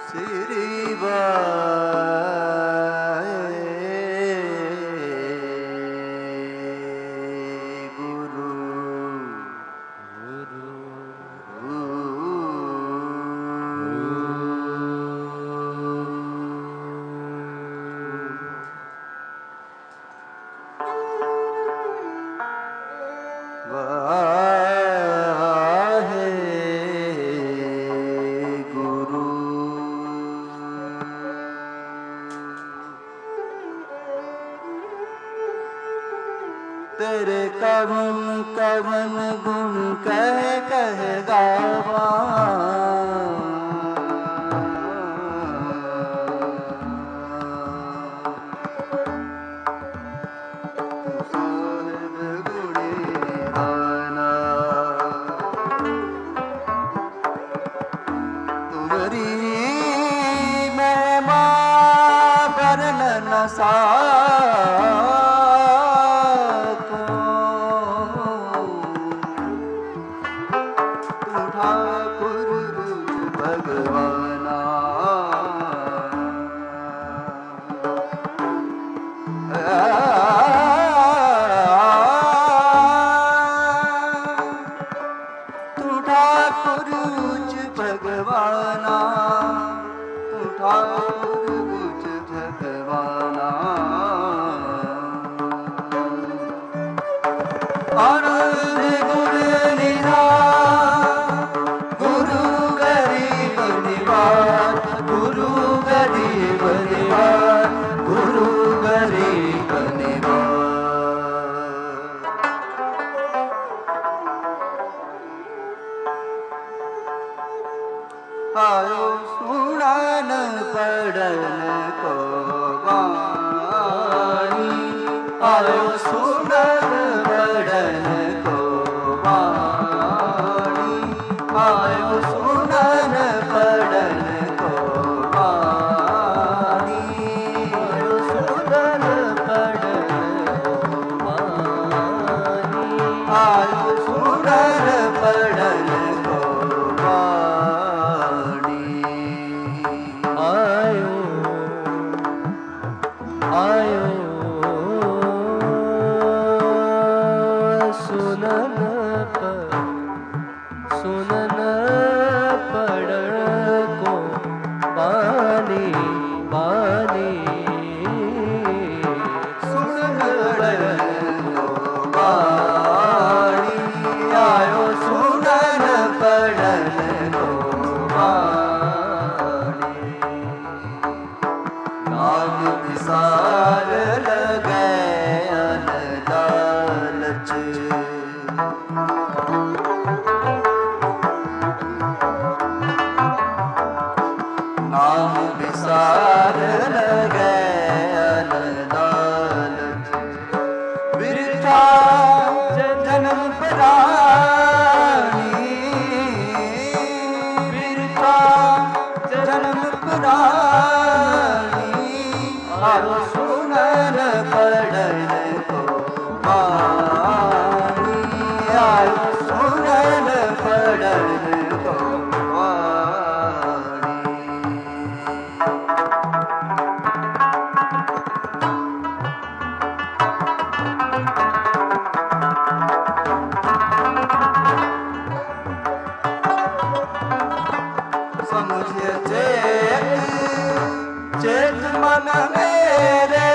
श्री वाहे गुरु गुरु तेरे कवन कवन गुण कह कह गावा साहिब गुणी गाना तुमरी महिमा वर्णन सा भगवाना तू ठाकुर उच भगवाना आनंद गुण निधान गुरु गरीब निवार गुरु गरीब निवार गुरु गरीब निवार आयो सुनन पढ़न को वाणी आयो सुनन पढ़न को वाणी आयो सुनन पढ़न को वाणी आयो सुनन पढ़न को वाणी आयो सुनन पढ़न को सुनन पढ़न को बानी बानी सुनन पढ़न को बानी आयो सुनन पढ़न को बानी नाम विसार लगे अनदालच नाम विसार लगे अनदालच बिरथा जन्म प्राणी बिरथा जन्म प्राणी आयो सुनन पढ़न को वाणी आयो सुनन पढ़न को समझे चेत मन मेरे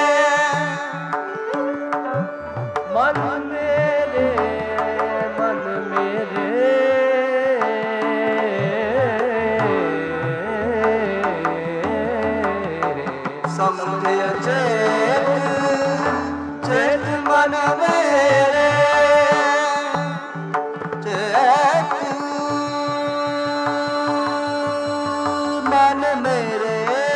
मन मेरे मन मेरे समझे चेत मन मेरे मन मेरे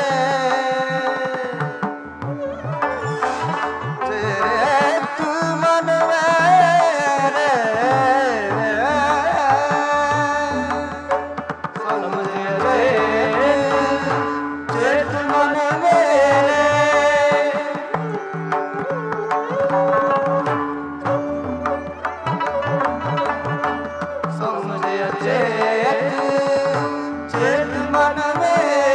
चेत मन मेरे समझे चेत मन मेरे समझे चेत मन मेरे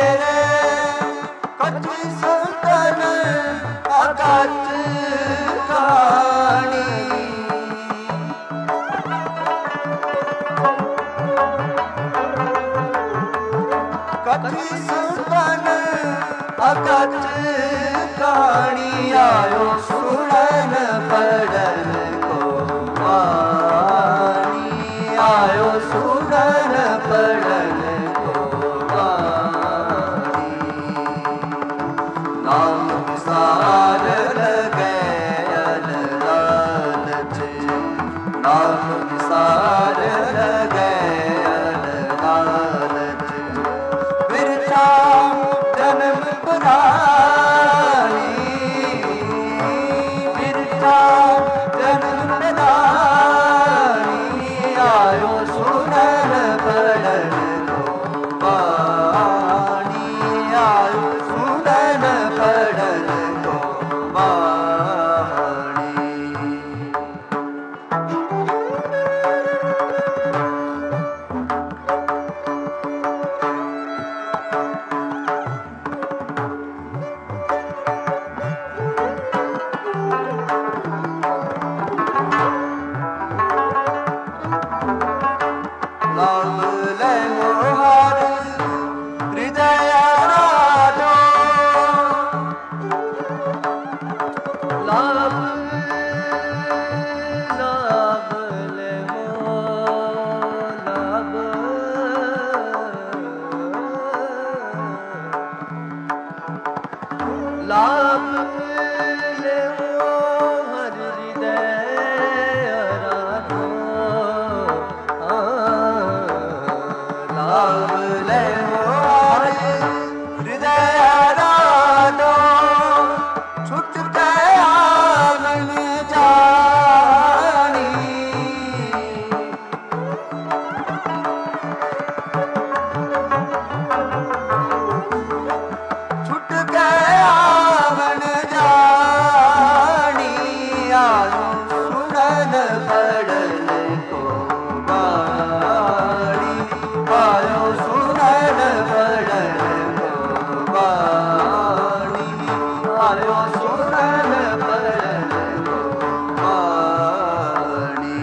कथी सुन अकथ कहानी आयो सुनन पढ़न को वाणी आयो सुनन पढ़न को वाणी नाम विसार लगे लालच नाम विसार लगे लालच बिरथा जन्म पुरानी बिरथा जन्म पुरानी आयो सुनन पढ़न को वाणी आयो सुनन पढ़न को वाणी लाभ ले मोहर हृदय राजो लाभ लाभ ले लाभ लाभ ले मोहर हृदय राजो लाभ ले मोहर हृदय राजो छुट गया मन जानी छुट गया मन जानी आयो सुनन पढ़न को वाणी आयो सुनन पढ़न को वाणी आयो सुनन पढ़न को वाणी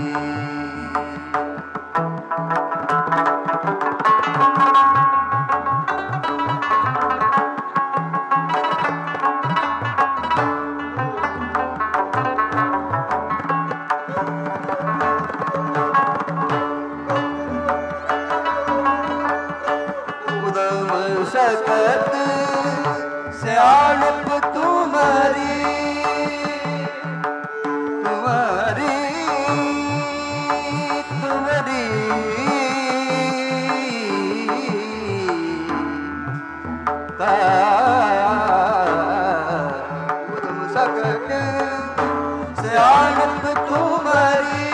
उदम सकत सियाणप तुम्हारी तुम्हारी तुम्हारी उदम सकत सियाणप तुम्हारी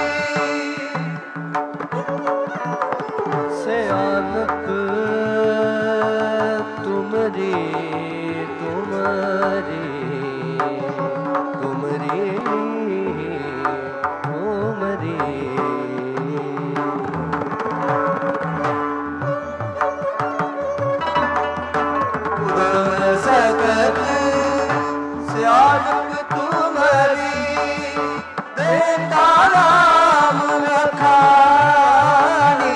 सियानत तुमरी तुमरी तुमरी तुमरी उदम सकत सियाणप तुम्हारी देता राम लखानी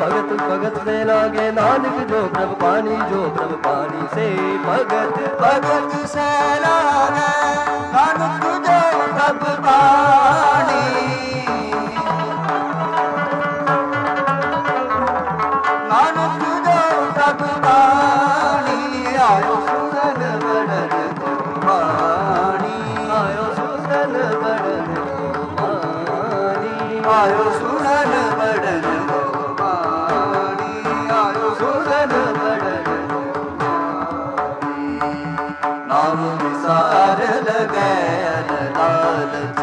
भगत भगत से लागे नानक जो प्रभ पानी जो प्रभ पानी से भगत भगत से लागे नानक जो प्रभ पानी नानक जो प्रभ पानी आयो सुनन बड़न को पानी आयो सुनन बड़न को पानी आयो सुनन बड़न को पानी आयो सुनन बड़न को पानी नाम विसार लगे लालच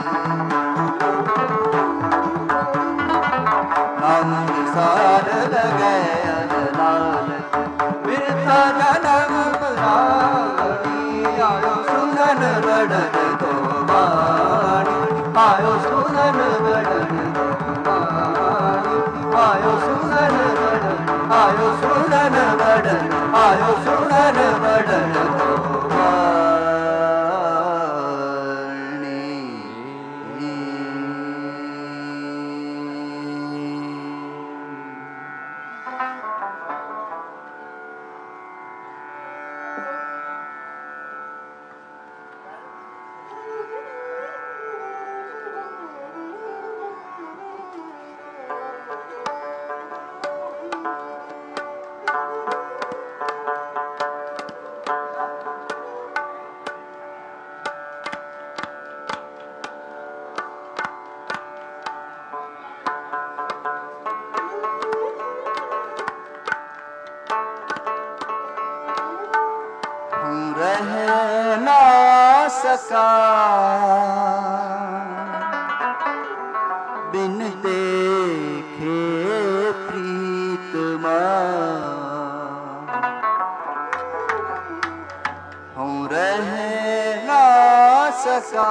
नाम विसार लगे लालच बिरथा जन्म पुरानी आयो सुनन बड़न को पानी आयो सुनन बड़न को पानी आयो सुनन बड़न आयो सुनन बड़न आयो सुनन बड़न को पानी रह ना सका बिन देखे प्रीतमा हूँ रह ना सका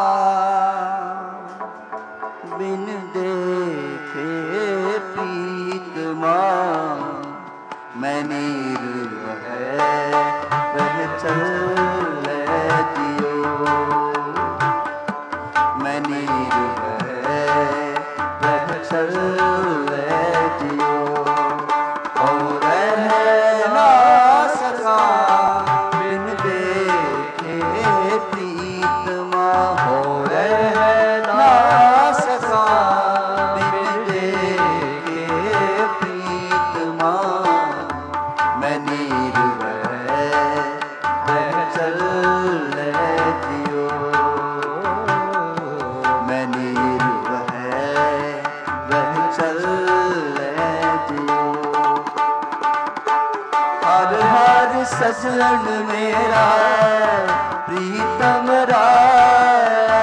बिन देखे प्रीतमा मैं नीर है वह चल जियो मैं नीर है वह चल जियो और रह ना सका बिन देखे प्रीतमा हो रह ना सका बिन देखे प्रीतमा मैं नीर चल जियो मैं नीर है वह चल जियो हर हर सजन मेरा प्रीतम राया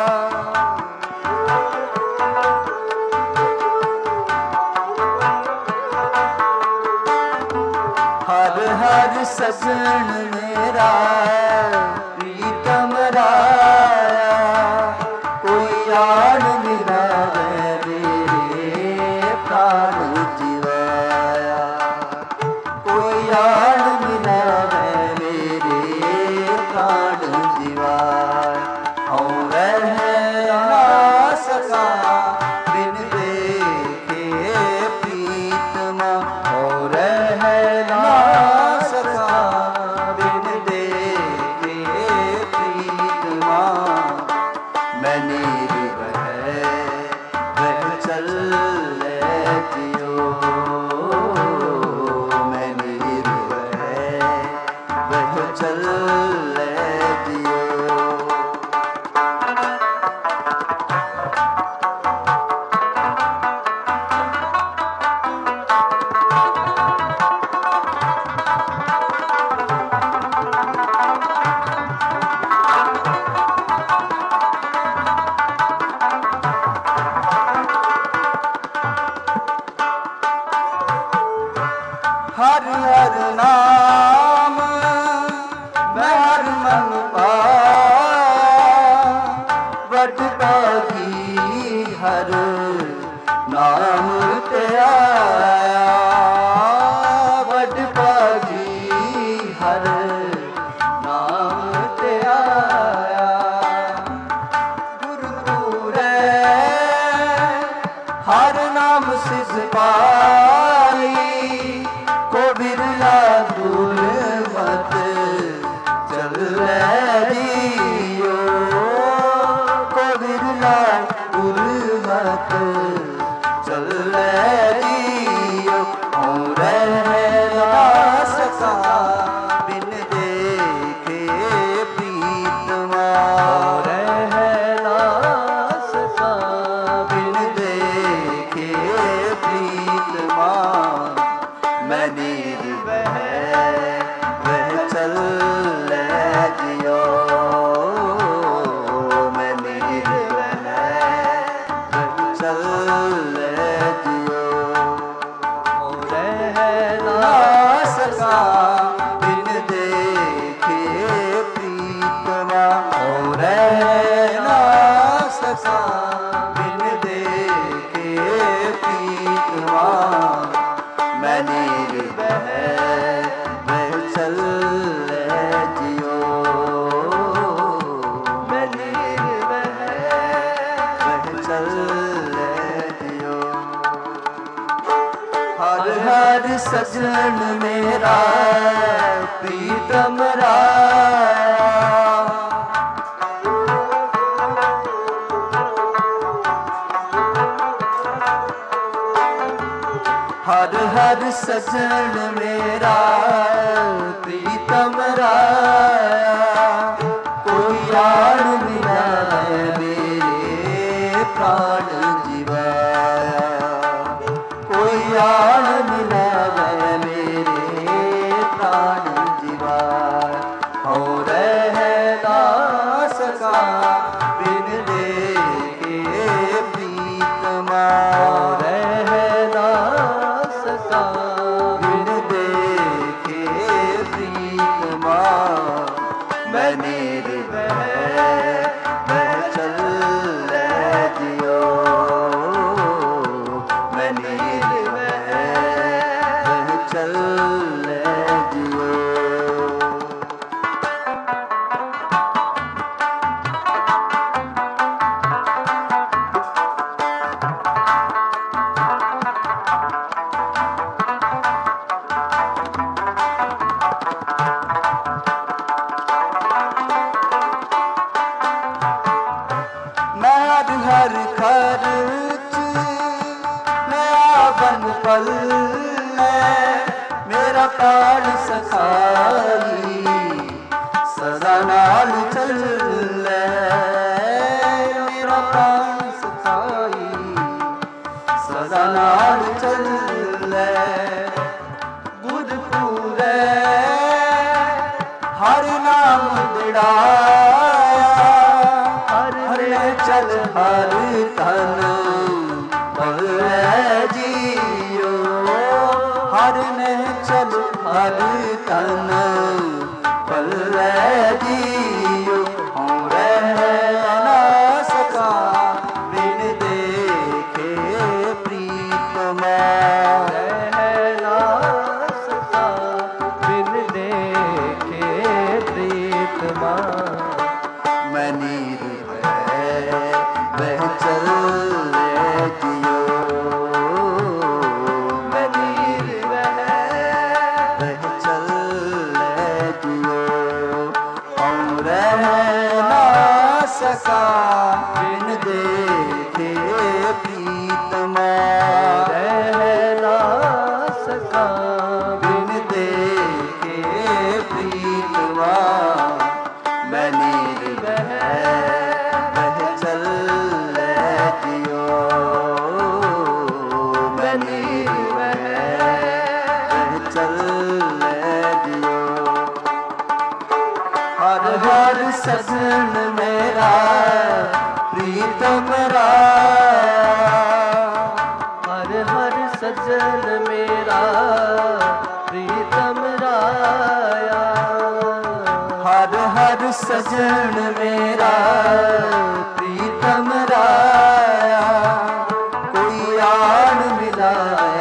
हर हर सजन मेरा प्रीतम राया कोई आन मिला है मेरे प्राण जीवाया कोई आन मिला है मेरे प्राण जीवाया हूँ रह ना सका बिन देखे प्रीतमा हो रह ना सका बिन देखे प्रीतमा मैं नीर है वह चल जियो मैं नीर है वह चल जियो हर हर नाम मैं हर मन पाया वटका की हर नाम ते आया वटका की हर नाम ते आया गुरपुरे हर नाम सिद्ध पाया रह ना सका बिन देखे प्रीतमा मैं निर्वह वह चल जियो मैं निर्वह वह चल जियो हर हर सजन मेरा प्रीतम राया हर हर सजन मेरा प्रीतम राया कोई आड़ मिला मेरे प्राण जीवाया कोई आड़ मिला मेरे प्राण जीवाया हो रह ना सका बिन देखे प्रीतमा बिन देखे प्रीतमा मैं निर्वह वह चल जियो मैं निर्वह वह चल जियो हर खर्च नया बन पल मेरा प्राण सखाई सदा नाल चल मेरा प्राण सखाई सदा नाल चल गुरपुरे हर नाम दिड़ाया चल हर तन पल जियो हर ने चल हर तन पल जियो हूँ रह ना सका बिन देखे प्रीतमा रह ना सका बिन देखे प्रीतमा मैं वह चल जियो मैं निर्वह वह चल जियो और रह ना सका बिन देखे प्रीतमा रह ना सका बिन देखे प्रीतमा मैं निर्वह चल जियो मैं निर्वह चल जियो हर हर सजन मेरा प्रीतम राया हर हर सजन मेरा प्रीतम राया हर हर सजन मेरा प्रीतम राया कोई आड़ मिला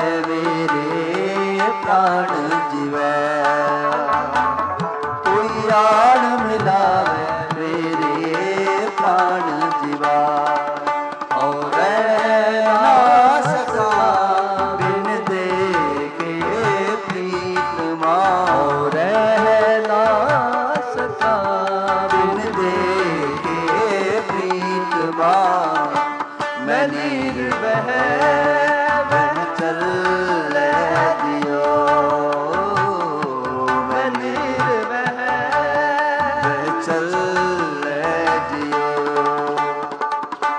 मेरे प्राण जीवाया कोई आड़ मिला मेरे प्राण जीवाया और रह ना सका बिन देखे प्रीतमा और रह ना सका बिन देखे प्रीतमा मैं निर्वह वह चल जियो मैं निर्वह वह चल जियो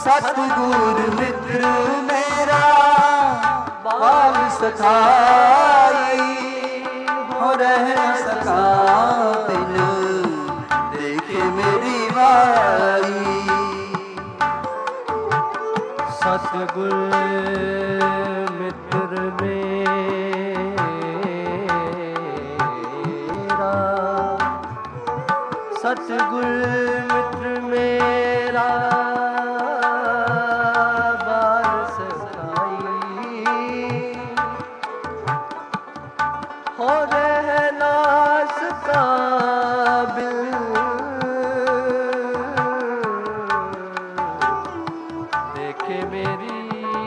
सतगुर मित्र मेरा बाल सखाई हो रह न सका बिन देखे मेरी माई। सतगुर मित्र मेरा सतगुर मित्र मेरा बाल सखाई हो रह न सका बिन देखे मेरी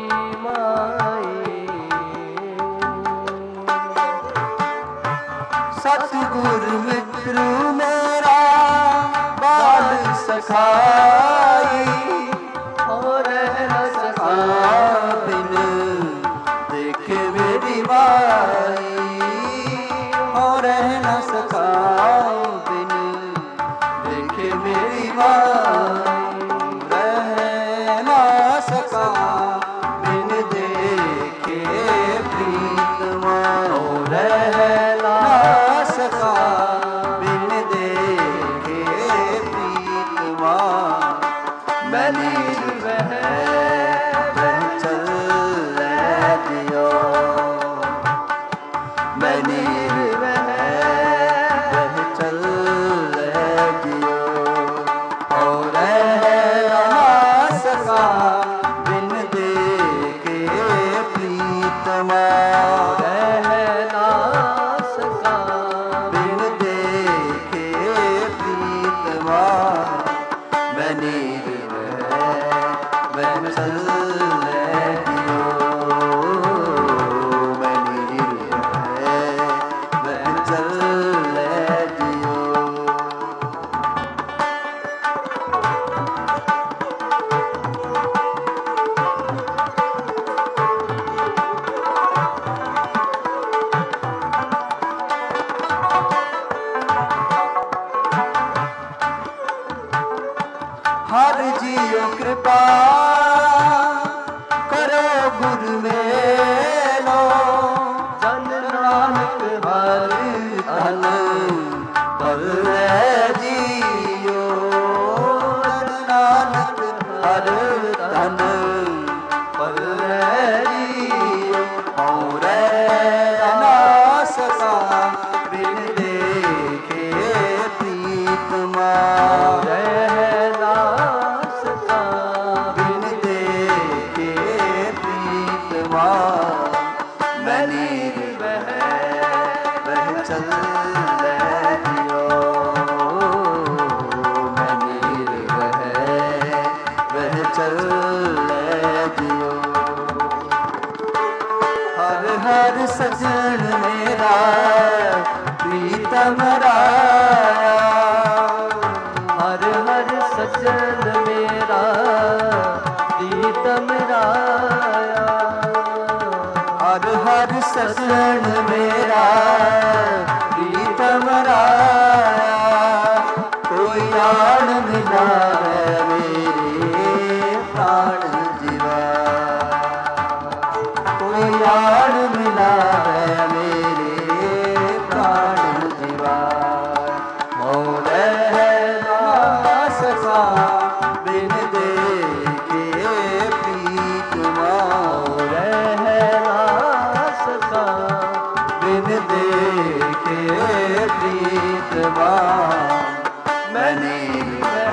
माई। सतगुर मित्र मेरा बाल सखाई हो रह न सका बिन देखे मेरी माई। हो रह न सका बिन देखे मेरी माई। रह न सका बिन देखे प्रीतमा। रह न सका बिन देखे प्रीतमा। मैं नीर वह चल दियो। मैं नीर वह चल दियो। और रह न सका बिन देखे प्रीतमा। रह न सका बिन देखे प्रीतमा। मैं नीर वह चल दियो। मैं नीर वह चल दियो। हर जियो कृपा करो गुर मेलो। जन नानक हर धन पल जियो। जन नानक हर धन पल जियो। और रह न सका बिन देखे प्रीतमा। रह न सका बिन देखे प्रीतमा। मैं नीर वह चल दियो। मैं नीर वह चल दियो। हर हर सजन मेरा प्रीतम राया। हर हर सजन मेरा प्रीतम राया। हर हर सजन मेरा प्रीतम राया। कोई आन मिला है मेरे प्राण जीवा। कोई आन मिला है मेरे प्राण जीवा। हो रह न सका बिन देखे प्रीतमा। रह न सका बिन देखे प्रीतमा। मैं नीर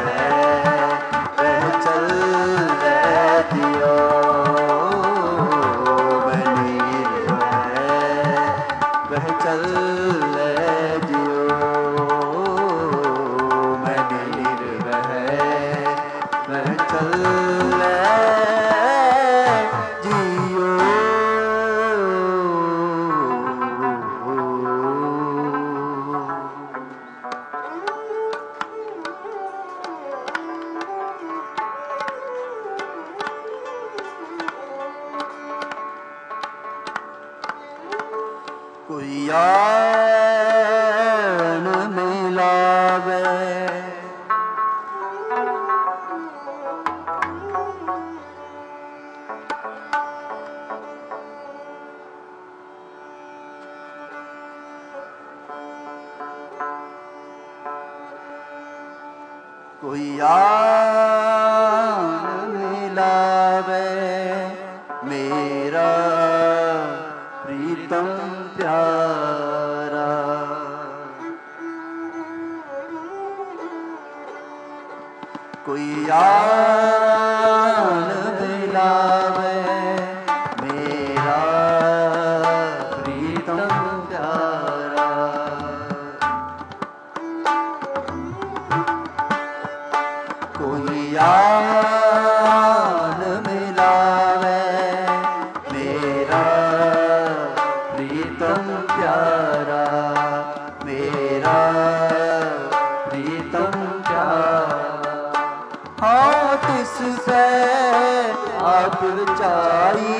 वह चल दियो। मैं नीर वह चल दियो। मैं नीर वह चल जियो। कोई आन मिलावे कोई आन मिलावे मेरा प्रीतम प्यारा। कोई आन मिलावे मेरा प्रीतम प्यारा। कोई आन मिलावे मेरा प्रीतम प्यारा, मेरा प्रीतम प्यारा। हाँ तिस से आप रचाई,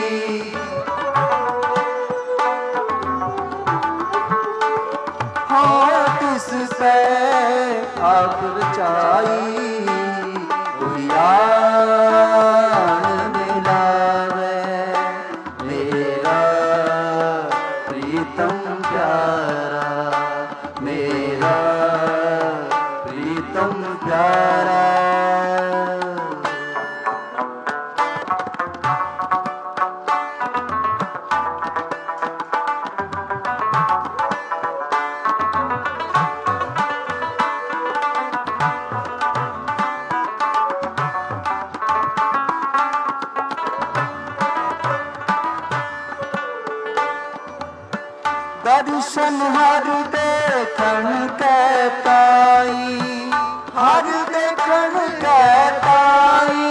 हाँ तिस से आप रचाई। कोई आन मिलावे मेरा प्रीतम प्यारा, मेरा प्रीतम प्यारा। दर्शन हर देखन के पाई, हर देखन के पाई।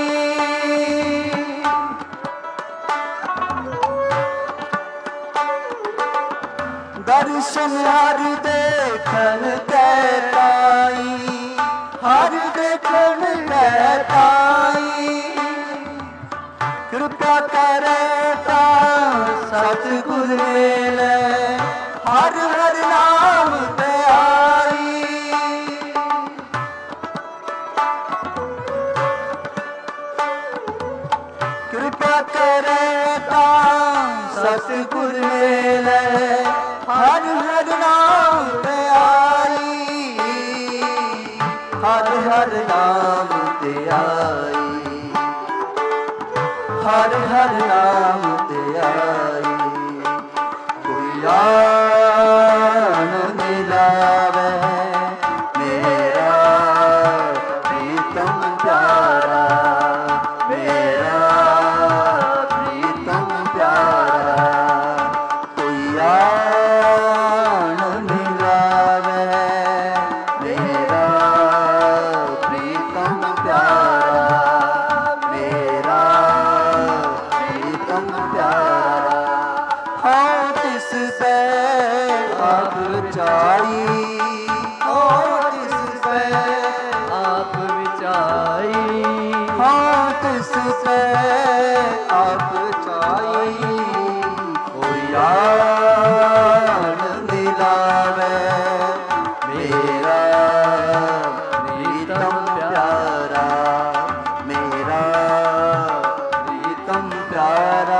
दर्शन हर देखन के पाई, हर देखन के पाई। कृपा करे सतगुर मेले हर हर नाम पे आई। कृपा करे सतगुर मेले हर हर नाम पे आई, हर हर नाम पे आई, हर हर नाम ते आई। कोई आन मिलावे मेरा प्रीतम प्यारा, मेरा प्रीतम प्यारा। कोई आन मिलावे मेरा प्रीतम प्यारा, मेरा प्रीतम प्यारा। हाँ तिस पे आप रचाई, हाँ तिस पे आप विचाई, हाँ तिस पे आप रचाई। कोई आन मिलावे मेरा प्रीतम प्यारा, मेरा प्रीतम प्यारा।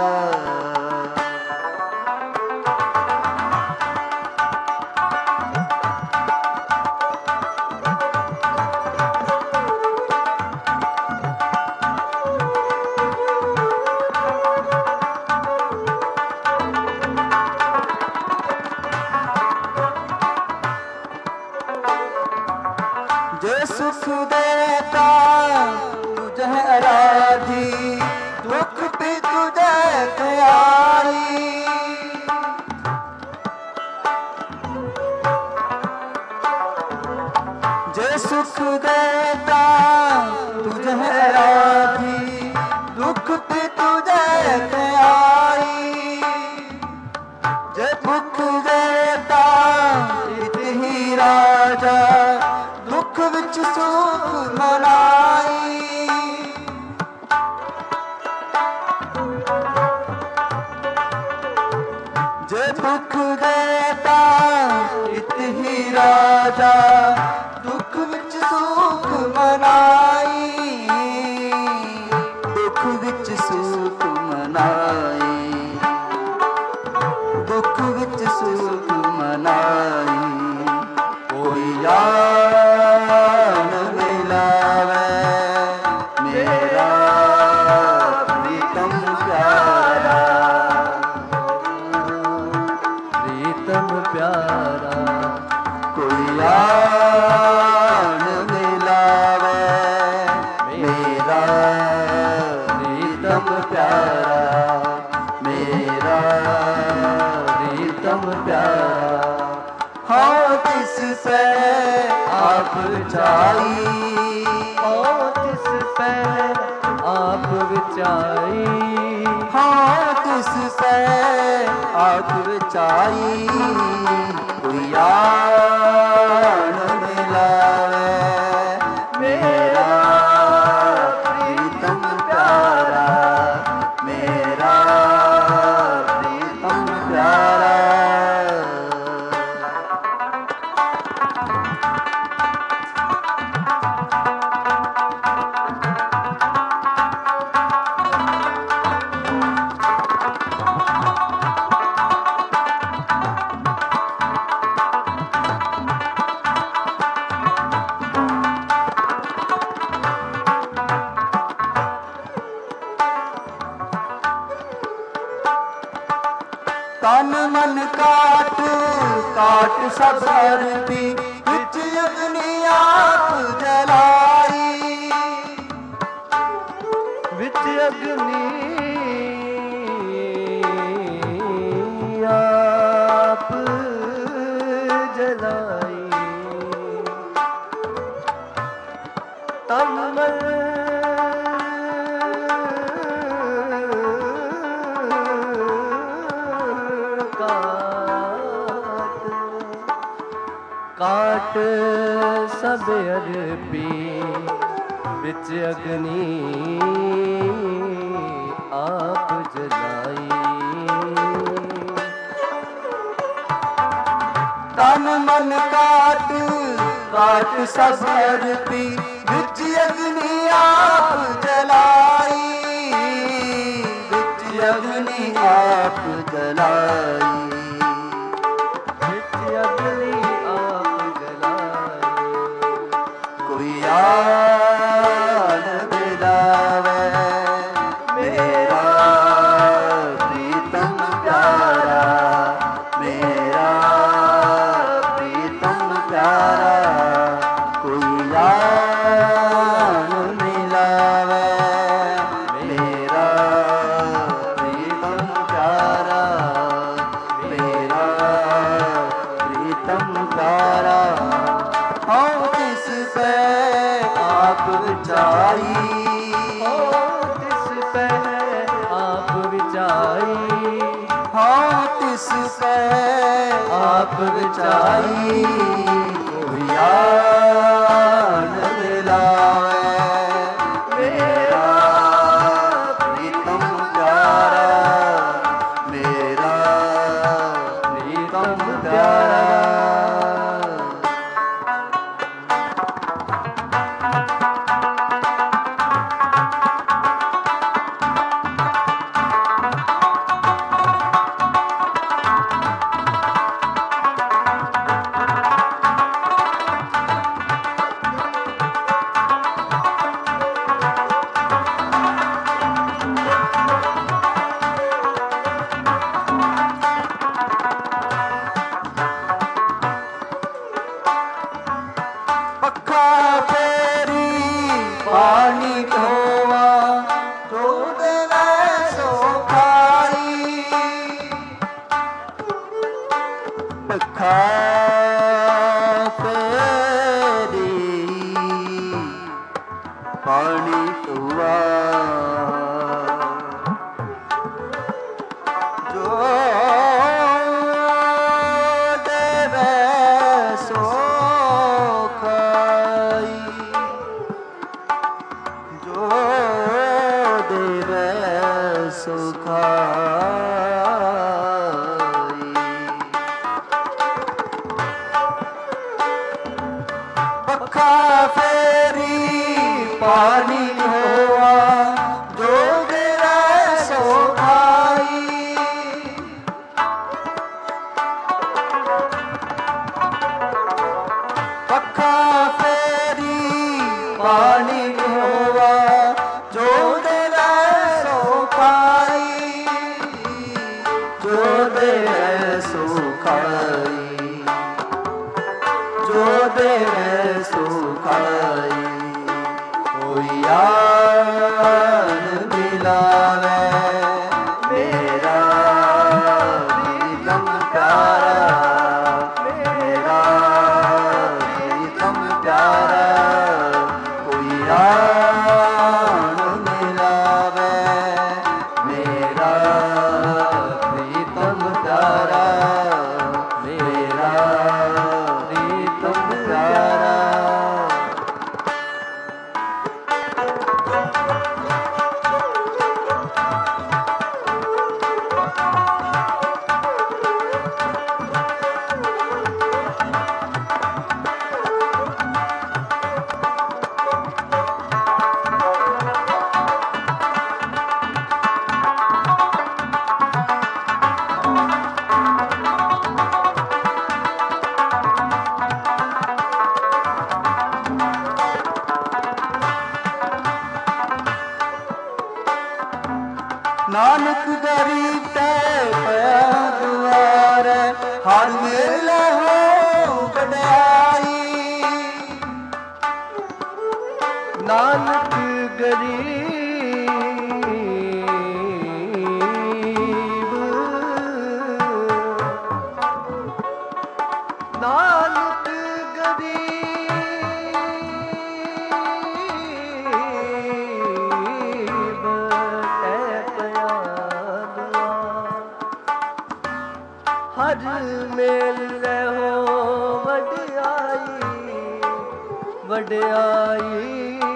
जे सुख देता तुझे आराधी, दुख भी तुझे तैयारी। जे सुख देता तुझे आराधी, दुख भी तुझे तैयारी। जे भुख देता इत ही राजा, दुख विच सुख मनाई। जे दुख देता इत ही राजा, दुख विच सुख मनाई, दुख विच सुख मनाई, दुख विच सुख मनाई। कोई आन विचाई, हाँ तिस पे आप विचाई, हाँ तिस पे आप विचाई। कोई यार मिलावे मेरा प्रीतम प्यारा, मेरा प्रीतम प्यारा। तन मन काट काट सब अरती, विच अग्नि आप जलाई, विच अग्नि आप जलाई। तन मन काट सब अरपी, बिच अग्नि आप जलाई। तन मन काट काट सब अरपी, विच अग्नि आप जलाई, विच अग्नि आप जलाई, विच अग्नि आप जलाई। कोई याद दिलावे मेरा प्रीतम प्यारा, मेरा प्रीतम प्यारा। कोई याद मिलावे मेरा प्रीतम प्यारा, मेरा प्रीतम प्यारा। हाँ तिस पे आप विचाई, हाँ तिस पे आप विचाई, हाँ तिस पे आप विचाई। कोई याद दिलावे मेरा प्रीतम प्यारा, मेरा प्रीतम प्यारा। पक्खा फेरी पानी धोवा, जो देवे सो खाई। पक्खा फेरी पानी धोवा, जो देवे सो खाई, जो देवे सो खाई। पक्खा फेरी पानी होवा, जो देवे सो खाई। पक्खा फेरी पानी होवा, जो देवे सो खाई, जो देवे सो खाई, जो देवे सो खाई। कोई याद दिलावे मेरा प्रीतम प्यारा, मेरा प्रीतम प्यारा। यान मिलावे मेरा प्रीतम प्यारा, मेरा प्रीतम प्यारा। नानक गरीब ते पया दुआर, हर मेले हो बड़ाई। नानक गरीब नानक गरीब ते पया दुआ, हर मेल हो वड्याई वड्याई।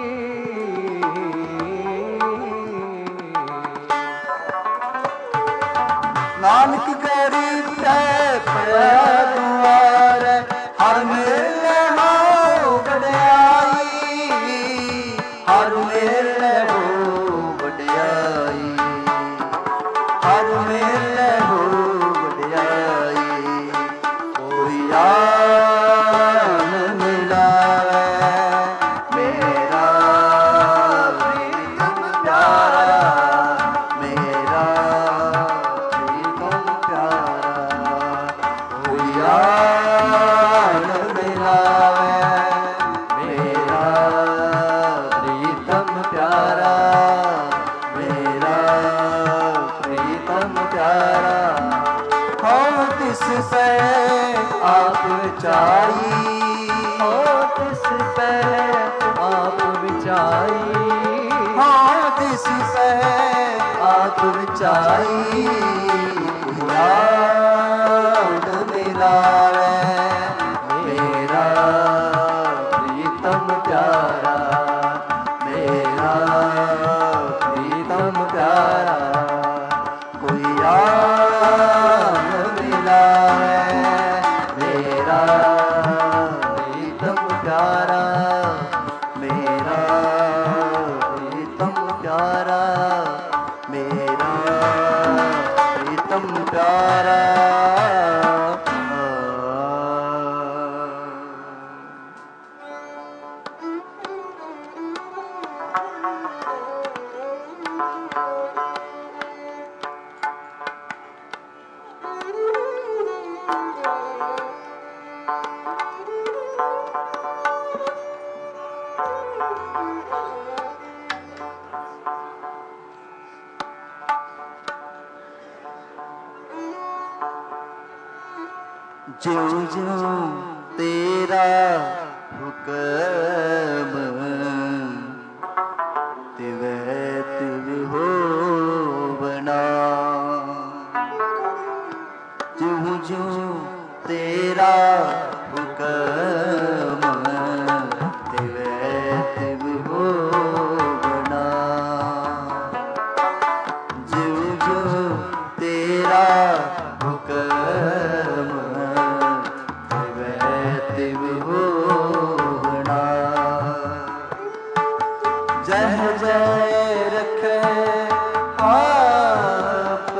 नानक गरीब ते पया दुआर, हर मेले हो बड़ाई, हर मेले हो बड़ाई, हर मेले हो बड़ाई। कोई यान मिलावे मेरा प्रीतम प्यारा, मेरा प्रीतम प्यारा। कोई यान मिलावे मेरा प्रीतम प्यारा, मेरा प्रीतम प्यारा। हो तिस पे आप चाई, हो तिस पे आप विचाई, हो तिस पे आप चाई। याद मिलावे मेरा प्रीतम प्यारा, मेरा प्रीतम प्यारा। कोई याद मिलावे मेरा प्रीतम प्यारा, मेरा प्रीतम प्यारा, मेरा प्रीतम प्यारा। ज्यों ज्यों तेरा हुक्म, तिवै तिव हो बना। ज्यों ज्यों तेरा हुक्म, तिवै तिव हो बना। ज्यों ज्यों तेरा हुक्म, तिव हो बना। जह जय रखे आप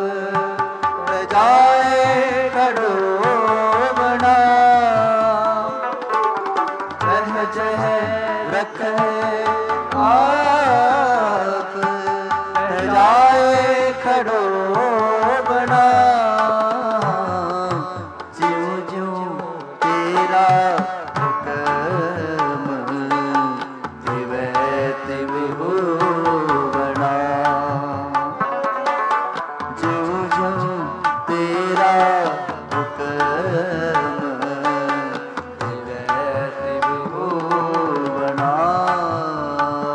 जाए खड़ो बना। जह जय रखे आप जाए खड़ो बना। ज्यों ज्यों तेरा हुक्म, तिवै तिव हो बना। ज्यों ज्यों तेरा हुक्म, तिवै तिव हो बना।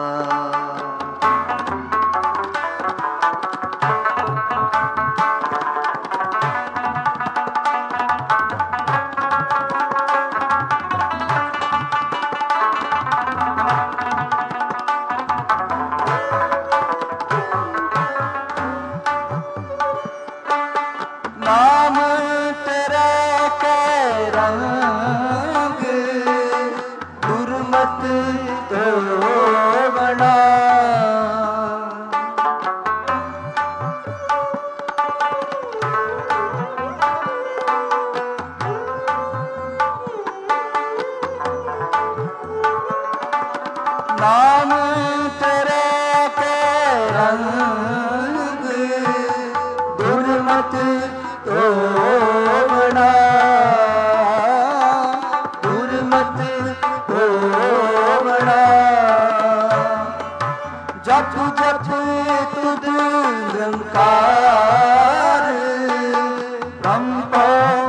नाम तेरे के रंग दुर्मत तोड़ना, दुर्मत तोड़ना। जप जप तुद निरंकार ब्रह्म को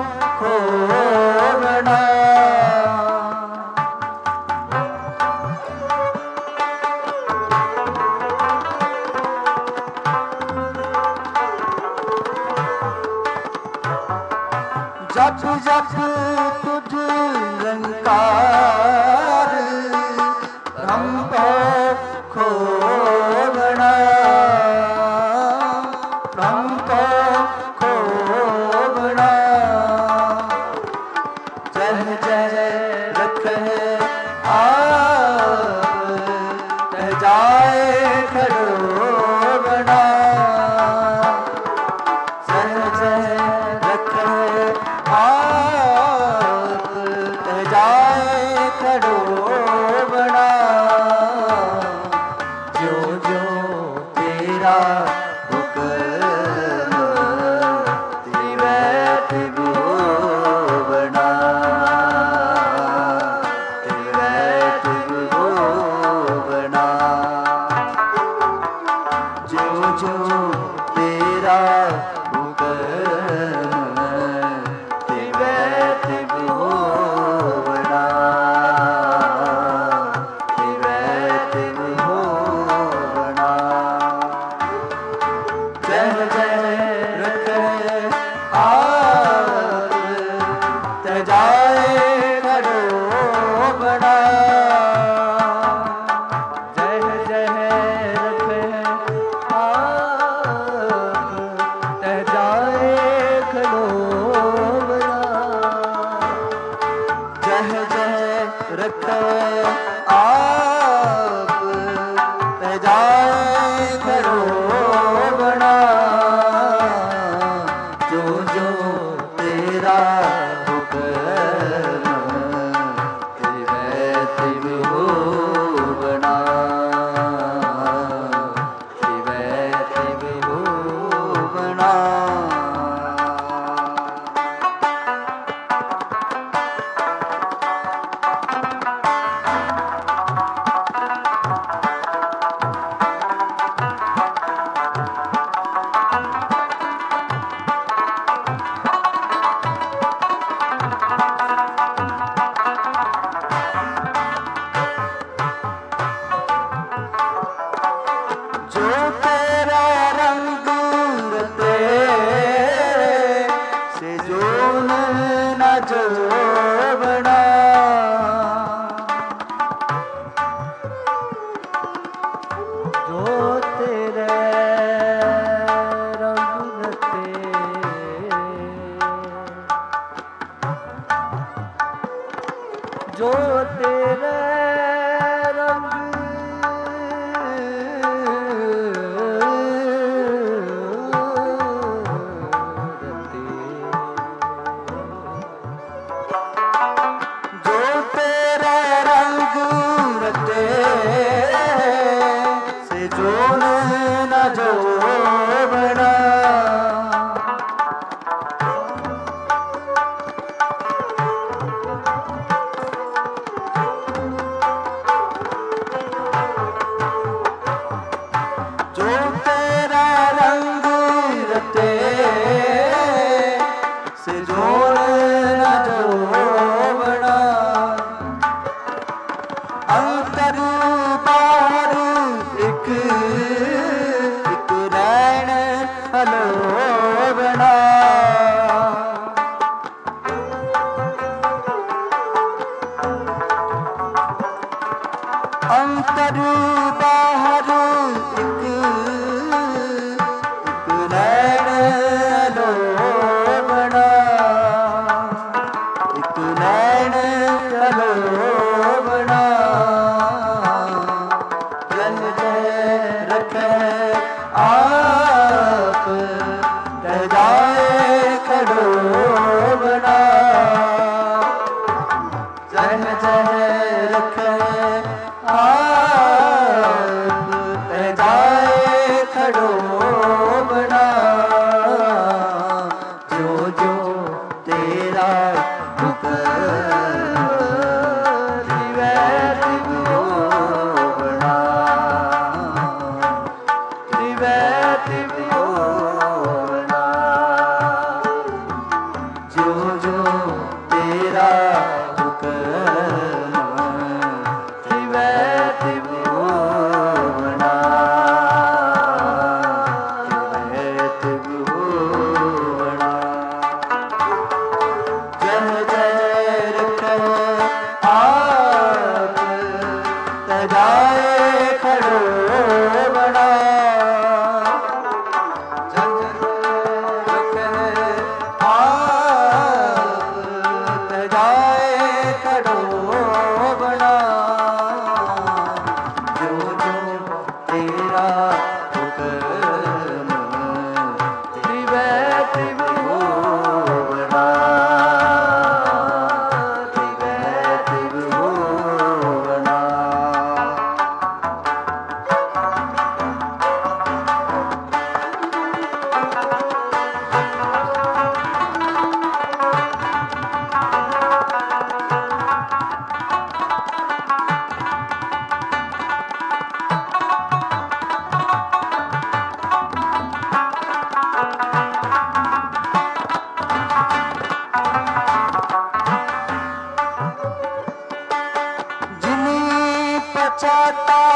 खोवना। जप जप तुझ निरंकार ब्रह्म को खोवना, ब्रह्म को खोवना। जय जय रखे आप कह जाए खड़ोवना। जय जय रखे आप कह जाए खड़ोवना। जो जो तेरा हुक्म तिवै तिव होवना, तिवै तिव होवना। जो जो तेरा हुक्म तिवै तिव होवना, तिवै तिव होवना। जय जय रखे आप तै जाए खड़ोवना। जय जय रखे आप तै जाए खड़ोवना। जय जय रखे आप तै जाए खड़ोवना। जो जो तेरा हुक्म तिवै तिव होवना, तिवै तिव होवना। जो तेरा रंग रते से जोन न जोवना। जो तेरे रंग रते जो तेरे रंग रते, जो तेरे रंग रते से जोन न जोवना। जो तेरा रंग रते से जोन न जोवना। अंतर बाहर एक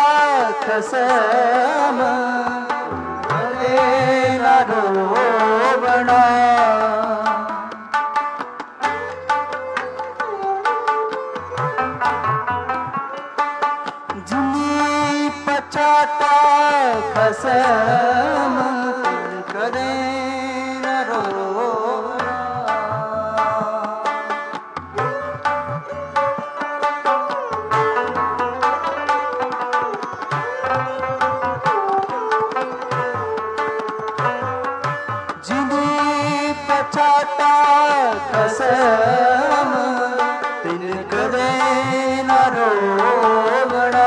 कसम करे न रोवना जिनी पछाता कसम करे न रोवना पछाता कसम तिन कदे न रोवना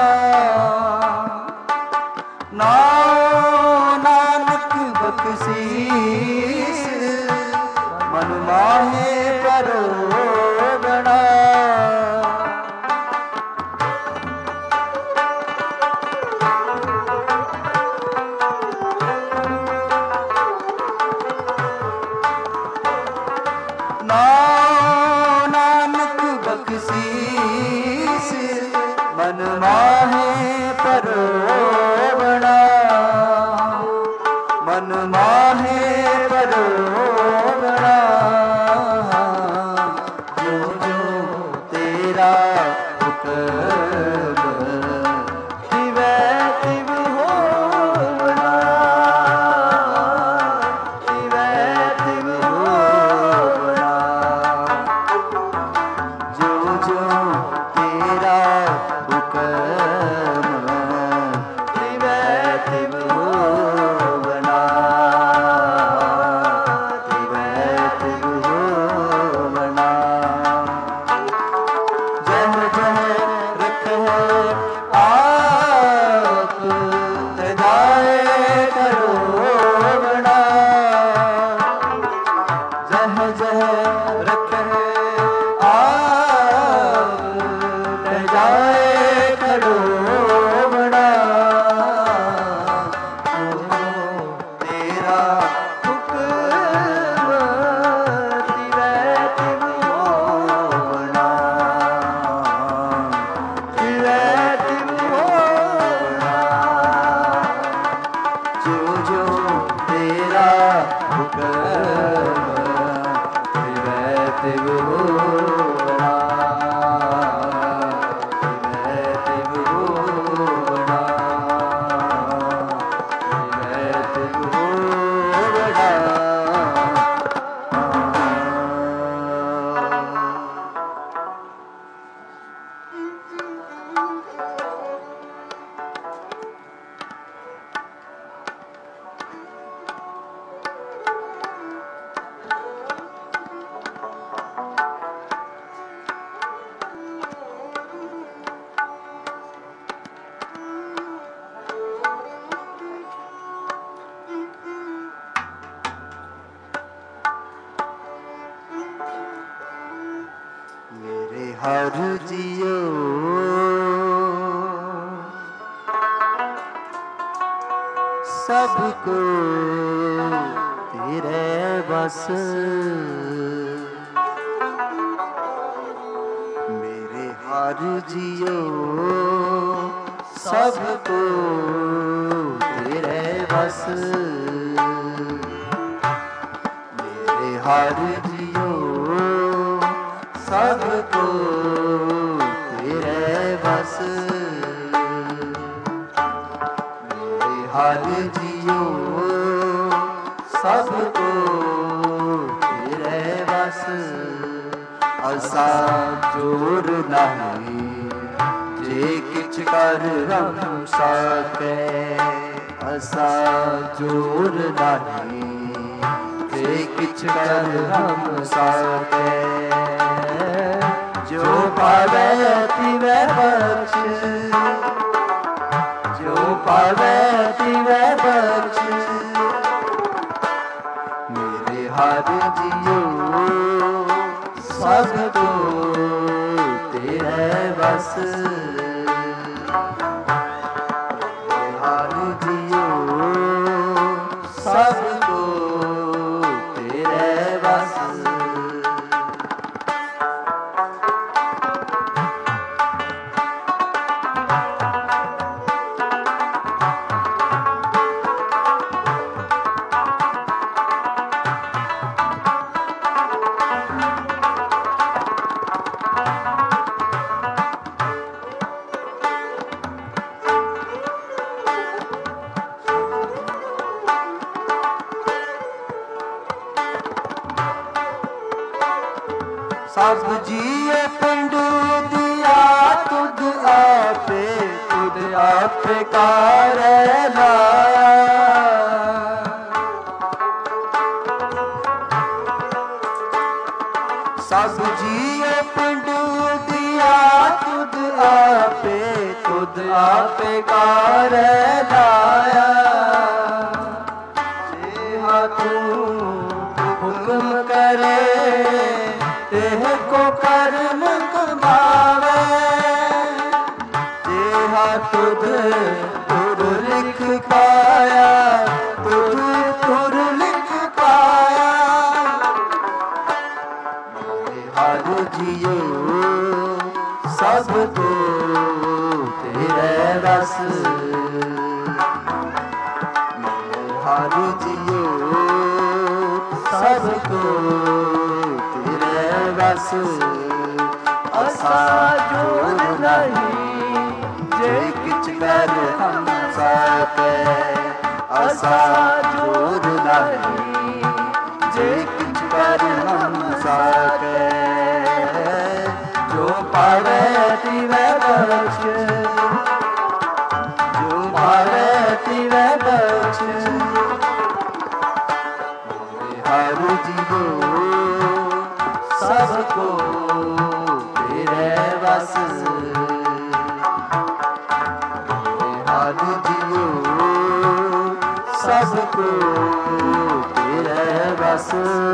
नानक बख्शीस मन माहे परोवना नानक बख्शीस मन माहे परोवना मन माहे परोवना जो जो तेरा हुक्म तिवै तिव होवना तिवै तिव होवना जो जो तेरा हुक्म तिवै तिव होवना तिवै तिव होवना जह जह रखे आप तजाए करोवना जह जह रखे आप तजाए करोवना तेरा हुक्म तिवै तिव होवना तिवै तिव होवना जो जो तेरा हुक्म तिवै तिव होवना तिवै तिव होवना तिवै तिव होवना मेरे हर जियो सबको तेरे बस मेरे हर जियो सबको तेरे बस मेरे हर जियो सबको तेरे बस मेरे हर जियो सबको तेरे बस असा जोर नहीं जे किछ कर रम सके असा जोर नहीं जे किछ कर रम सके जो पावे तिवै बख्श जो पावे तिवै बख्श मेरे हर जियो सबको तेरे बस मेरे हर जियो सबको तेरे बस सब जिए पिंड दिया तुद आपे कार लाया। सब जिए पिंड दिया तुद आपे कार लाया। जेहा तू हुक्म करे तेह को कर्म कमावे। जेहा तुध तुर लिख पाया तुर लिख पाया। हर जियो सबको तेरे रस। हर जियो सबको तेरे रस। असा जोर नहीं जे किछ कर हम सके। असा जोर नहीं जे किछ कर हम सके। जो पावे तिवे बख्श। जो पावे तिवे बख्श। हर जियो सबको तेरे बस। हर जियो सबको तेरे बस।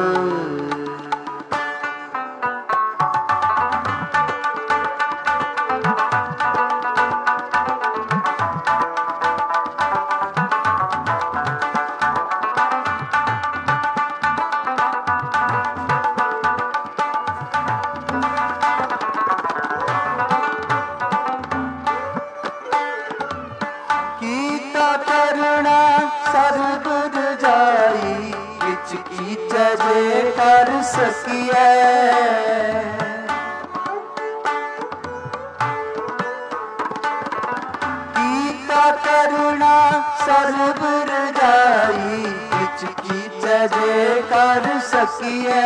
कर सकिए। कीता करुणा सर्व रजाई किछ कीच जे कर सकिए।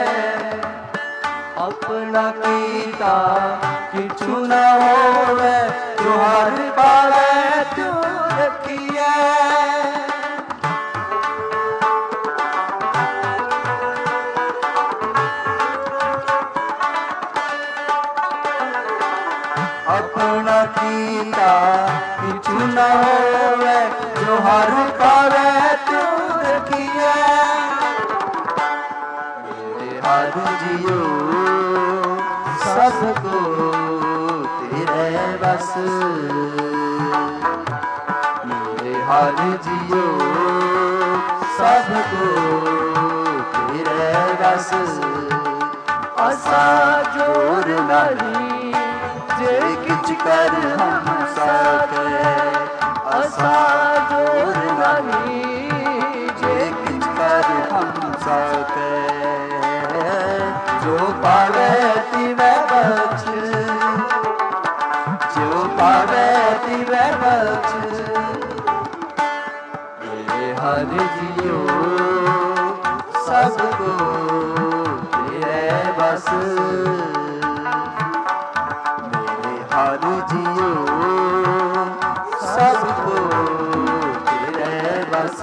अपना कीता किछु न होवे जो हर पावे तू रखिए। अपना कीता किछु न होवे जो हर पावे तू रखिए। मेरे हर जियो सबको तेरे बस। मेरे हर जियो सबको तेरे बस। असा जोर नहीं जे किछ कर हम सके। असा जोर नहीं जे किछ कर हम सके। जो पावे तिवे बख्श। जो पावे तिवे बख्श। मेरे हर जियो सबको तेरे बस। हर जियो सबको तेरे बस।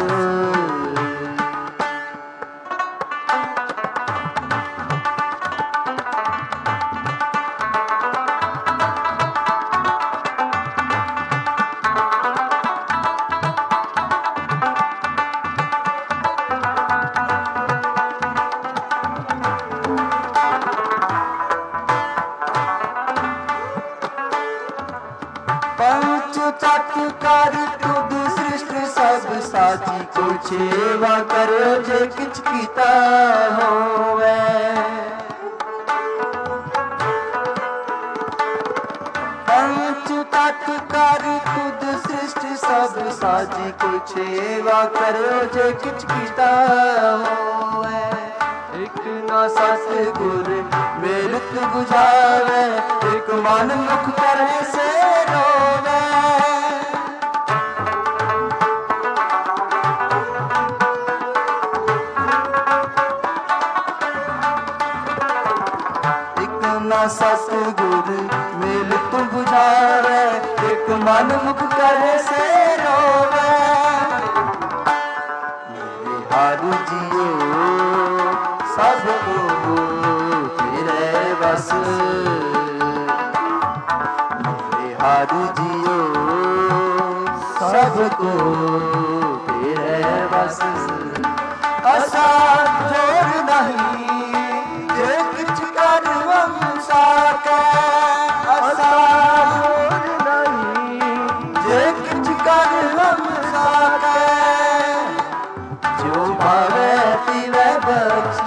पंच तत्व कर तुद सृष्टि सब साची को सेवा करो जे किछ कीता होवे। पंच तत्व कर तुद सृष्टि सब साची को सेवा करो जे किछ कीता होवे। एक ना सतगुर मेरुत बुझावे एक मन मुख करे से रोवे। सतगुर मेल तुम बुझावे, एक मन मुख करे से रोवे। मेरे हारू जियो सबको तेरे बस, मेरे हारू जियो सबको तेरे बस। असा जोर नहीं जे किछ कर हम साके, असा जोर नहीं जे किछ कर हम साके। जो भावे तिवे बख्श,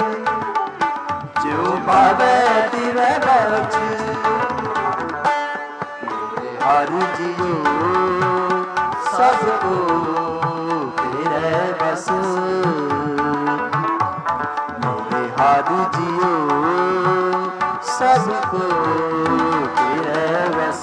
जो भावे तिवे बख्श। मेरे हारू जियो सबको तेरे बस, मेरे हारू जियो सबको तेरे बस।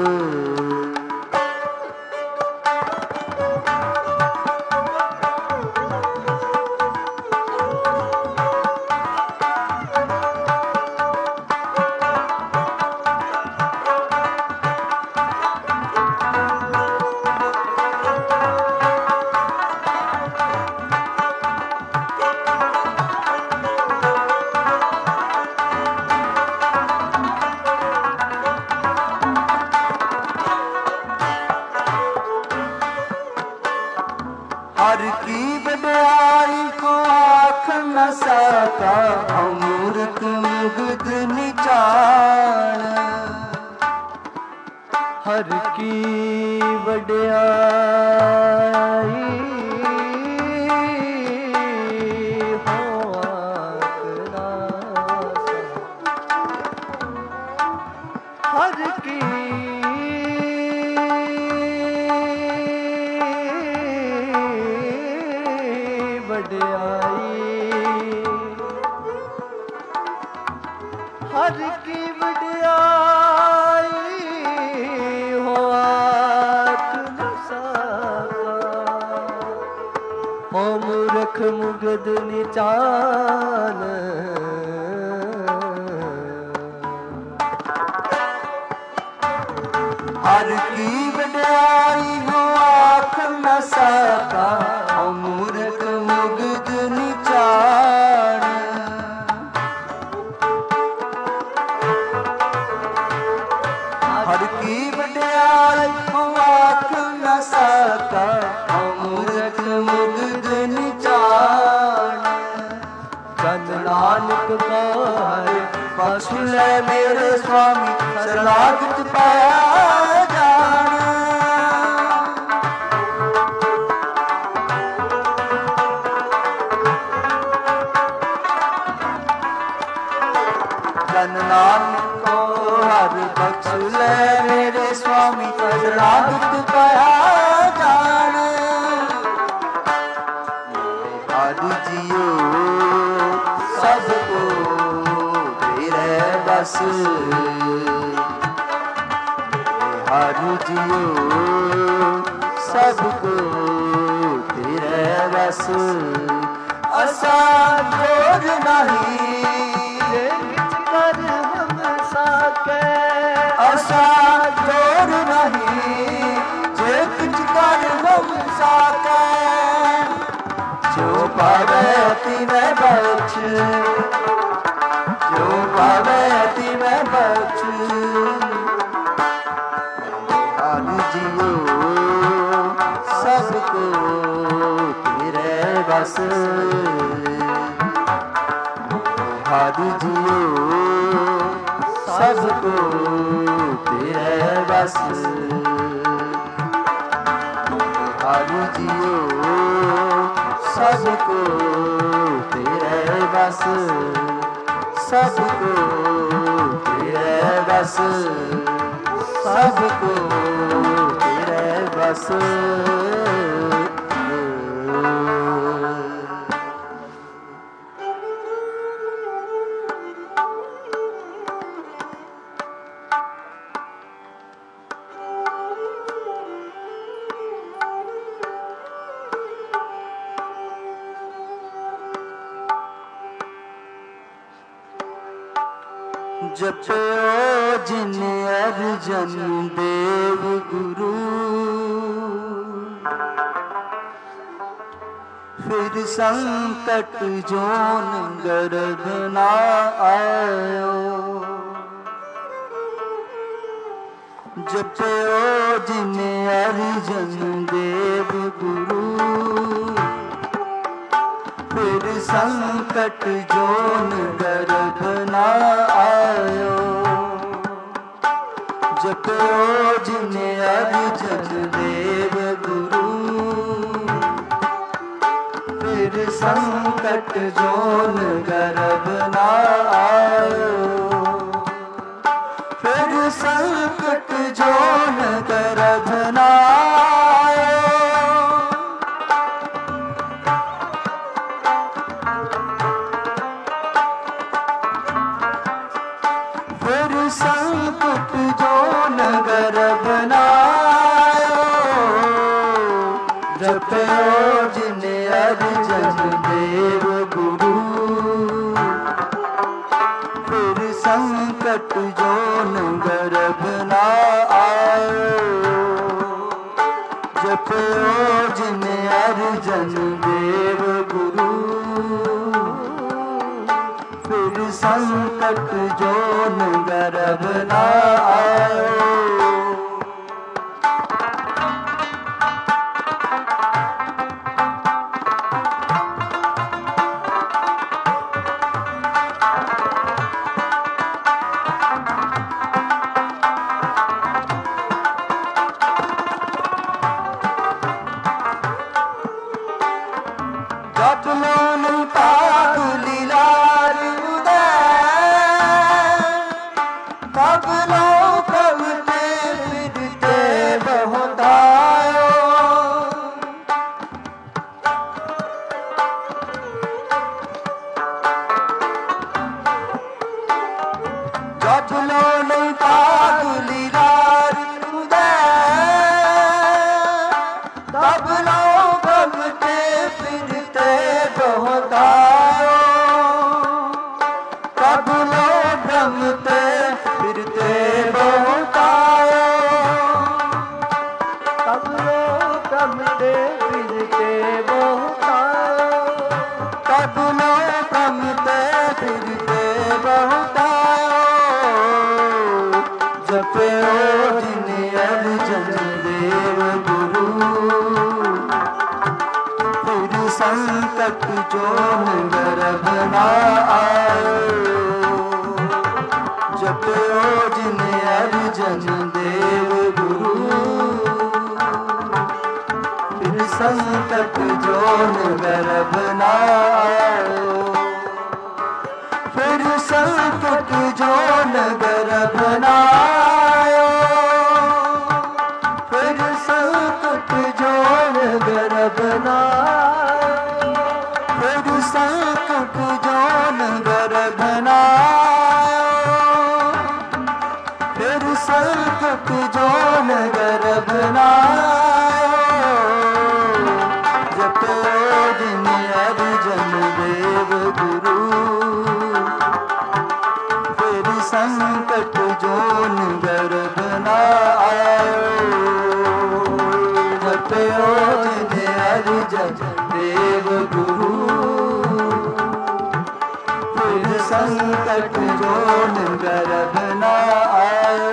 हर की बड़ाई को आँख न सका, अमृत मुग्ध निचान। हर की बड़ाई हो आँख न सका, हर की हर की वड्याई हो आँख न सका, हो मूर्ख मुग्ध निचान। हर की वड्याई हो आँख न सका, हो मूर्ख मुग्ध निचान। हर की वड्याई हो आँख न सका, हो मूर्ख मुग्ध निचान। जन नानक को हरे बख्श ले मेरे स्वामी, शरणागत पाया जान। जन नानक को हर बख्श ले मेरे स्वामी, शरणागत पाया जान। मेरे हारू जियो सबको तेरे बस, मेरे हारू जियो सबको तेरे बस। असा जोर नहीं जे किछ कर हम साके, असा जोर नहीं जे किछ कर हम साके। जो पावे तिवे बख्श, जो पावे तिवे बख्श। मेरे हारू जियो सबको तेरे बस, मेरे हारू जियो सबको तेरे बस। मेरे हारू जियो सबको तेरे बस, सबको तेरे बस, सबको तेरे बस। जपो जिन अर्जन देव गुरु, फिर संकट जोन गर्भ ना आयो। जपो जिन अर्जन देव गुरु, फिर संकट जोन गर्भ ना आयो। जपो जिन अर्जन देव गुरु, फिर संकट जोन गर्भ ना आयो। फिर संकट जोन गर्भ ना आयो। फिर संकट जोन गर्भ ना आयो। जपो जिन अर्जन देव गुरु, फिर संकट जोन गर्भ ना आयो। जपो जिन अर्जन देव गुरु, फिर संकट जोन गर्भ ना आयो। संकट जोन गर्भ ना आयो। जपो जिन अर्जन देव गुरु, फिर संकट जोन गर्भ ना आयो। फिर संकट जोन गर्भ ना आयो। फिर संकट जोन गर्भ ना आयो। फिर संकट जोन गर्भ ना आयो। फिर संकट जोन गर्भ ना आयो। जपो जिन अर्जन देव गुरु, फिर संकट जोन गर्भ ना आयो। जपो जिन अर्जन देव गुरु, फिर संकट जोन गर्भ ना आयो।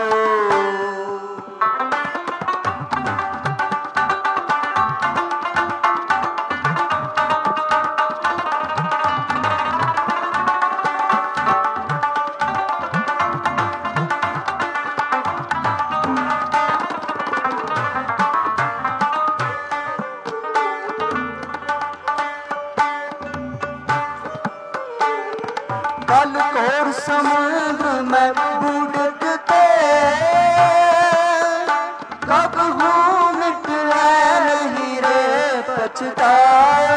कल घोर समुद्र में बुड़ते, कब हूँ मिट नहीं रे पछताए।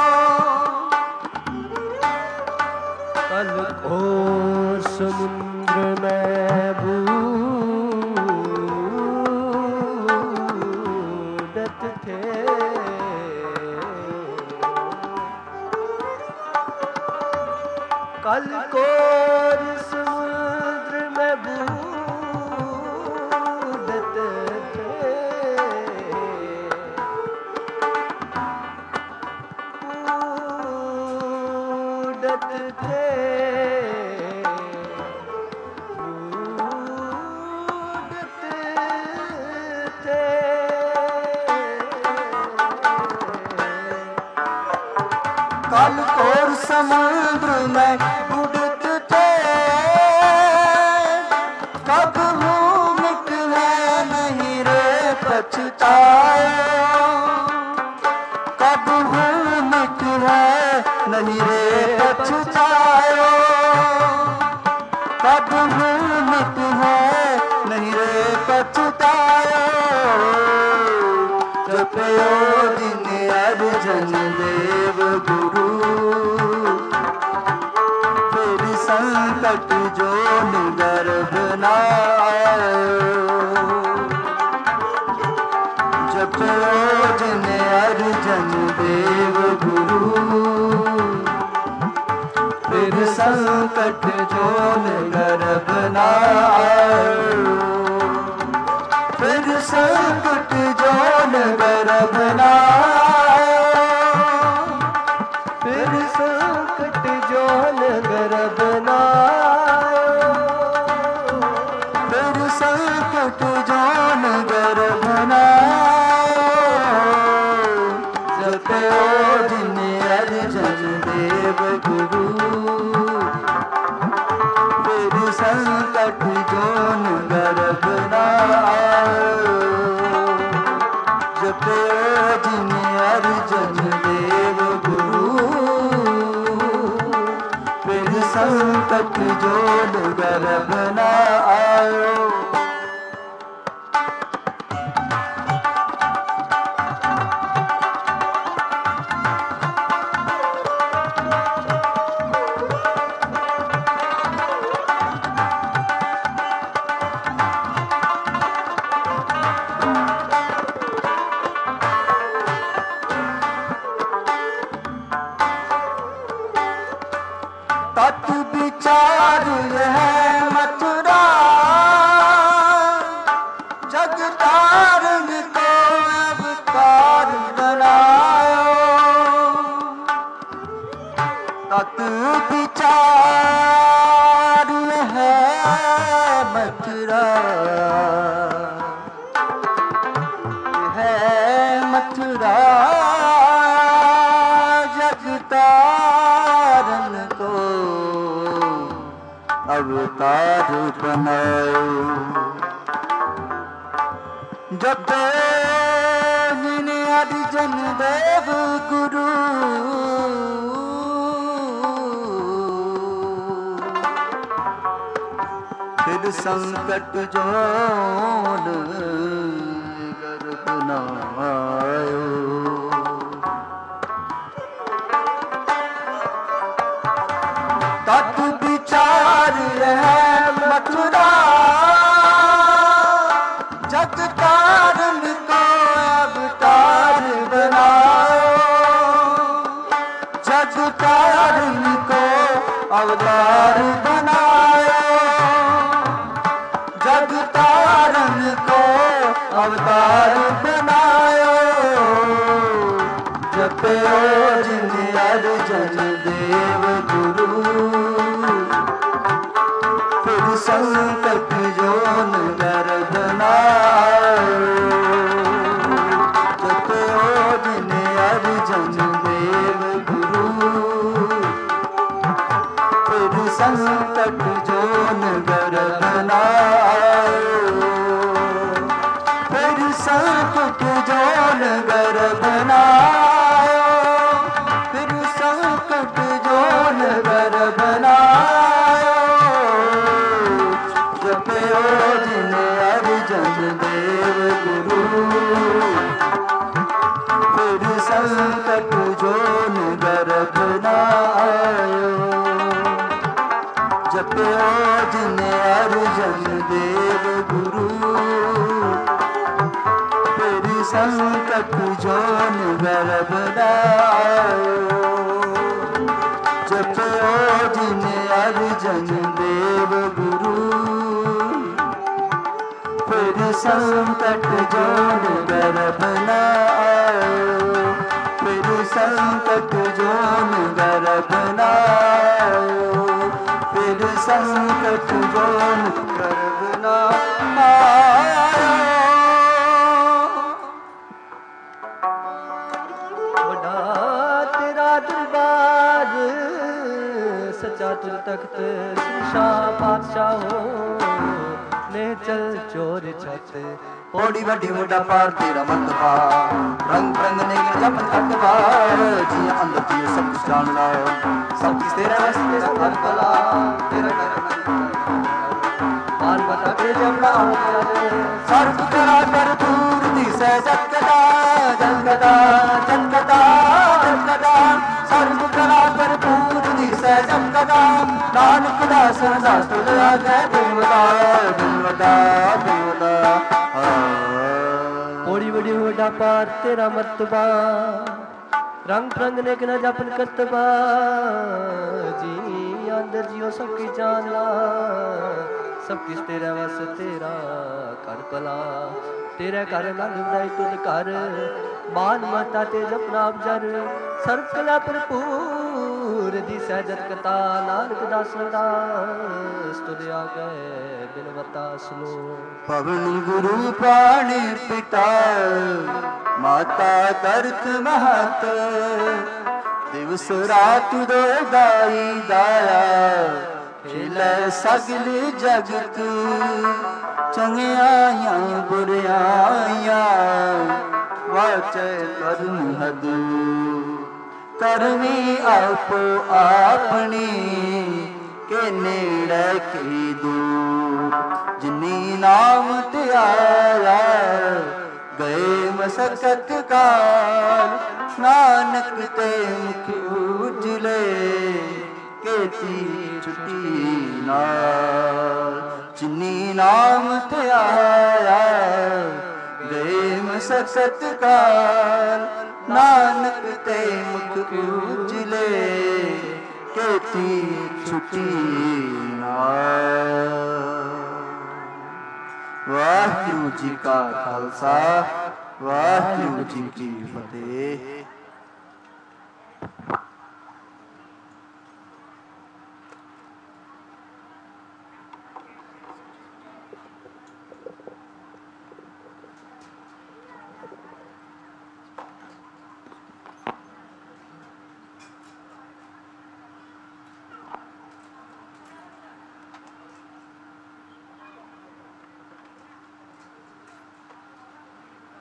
कल घोर समुद्र में बूढ़त थे, कल घोर समुद्र बूढ़त थे, बूढ़त थे, बूढ़त थे। काल कोर समुद्र में बुड़त थे, कब मुँह मिट है नहीं रे पछतायो, कब मुँह मिट है नहीं रे पछतायो, कब मुँह मिट है नहीं रे पछतायो। जपयो दिन अर्जन देव गुरु, फिर संकट जो गर्भ न आयो। जपयो दिन अर्जन देव गुरु, फिर संकट जो गर्भ न आयो। फिर संकट जो गर्भ न आयो, फिर संकट जोन गर्भ न आयो, फिर संकट जोन गर्भ न आयो। जपयो दिन अर्जन देव गुरु, फिर संकट जोन गर्भ न आयो। जपयो दिन अर्जन देव गुरु, फिर संकट जोन गर्भ न आयो। तत् विचार है मथुरा, जग तारण को अवतार बनायो। तत् विचार है मथुरा, है मथुरा, जग तारण को अवतार बनायो। जब अर्जन देव गुरु, फिर संकट जोन गर्भ न आयो। तत् विचार है मथुरा, जग तारण को अवतार बनायो। जग तारण को अवतार बनायो। जग तारण को अवतार बनायो। जपयो जिन अर्जन देव गुरु, फिर संकट जोन गर्भ न आयो। जपयो जिन अर्जन देव गुरु, फिर संकट जोन गर्भ न आयो। फिर संकट जोन गर्भ न आयो। फिर संकट जोन गर्भ न आयो। जपयो जिन अर्जन देव गुरु, फिर संकट जोन गर्भ न आयो। जपयो जिन अर्जन देव गुरु, फिर संकट जोन गर्भ न आयो। जपयो जिन अर्जन देव गुरु, संकट जोन गर्भ न आयो, फिर संकट जोन गर्भ न आयो, फिर संकट जोन गर्भ न आयो। बड़ा तेरा दरबार सच्चा तुझ तख्त शाह पातशाह हो, ले चल चोर छत पौड़ी वड्डी वड्डा पार तेरा मतबा, रंग रंग ने जप खटवा, जी अंदर जी सब कुछ जानना, सब कुछ तेरा बस तेरा कर भला, तेरा बाल बता के जमना सर्व करा कर दूर दिशा जगदा जगदा जगदा जगदा, सर्व करा कर दूर दिशा जगदा, नानक दास दास तुझ आगे दिलवदा दिलवदा दिलवदा। पौड़ी बड़ी वड्डा पार तेरा मर्तबा, रंग रंग ने न जपन करतबा, जी अंदर जियो सब की जानला, सब किस तेरा वस तेरा कर भला, तेरे घर नंद बनाई तुद कर, मान मता ते जपना जर, सर्व कला भरपूर दिसै जत कता, नानक दास दास तुद आगे बिनवता सुनो। पवन गुरु प्राण पिता, माता तरत महत, दिवस रात दो दाई दाया, खिलै सगल जगत, चंगियाइयां बुरियाइयां, वाचै कर्म हद, करमी आपो आपनी, के नेड़े की दूर, जिनी नाम ते आया, गए मसकत काल, नानक ते मुख उजले, केती छुटी नाल, जिनी नाम ते आया, गए मसकत काल, नानक ते मुख उजले, केती छुटी नाल। वाहिगुरू जी का खालसा, वाहिगुरू जी की फतेह।